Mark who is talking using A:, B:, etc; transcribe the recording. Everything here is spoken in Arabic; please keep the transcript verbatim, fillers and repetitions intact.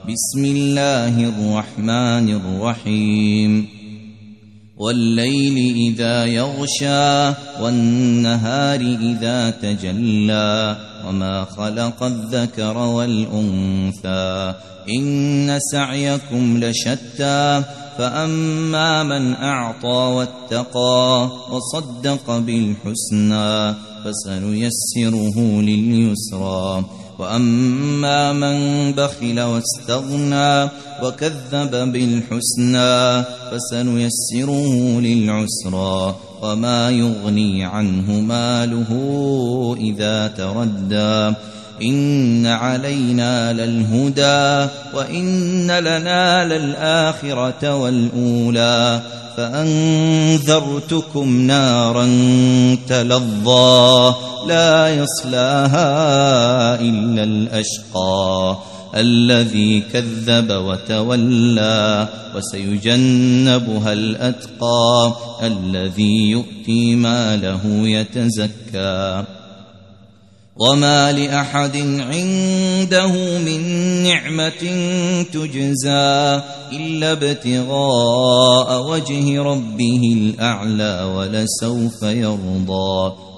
A: بسم الله الرحمن الرحيم والليل إذا يغشى والنهار إذا تجلى وما خلق الذكر والأنثى إن سعيكم لشتى فأما من أعطى واتقى وصدق بالحسنى فسنيسره لليسرى وأما من بخل واستغنى وكذب بالحسنى فسنيسره للعسرى وما يغني عنه ماله إذا تردى إن علينا للهدى وإن لنا للآخرة والأولى فأنذرتكم نارا تلظى لا يصلاها إلا الأشقى الذي كذب وتولى وسيجنبها الأتقى الذي يؤتي ماله يتزكى وما لأحد عنده من نعمة تجزى إلا ابتغاء وجه ربه الأعلى ولسوف يرضى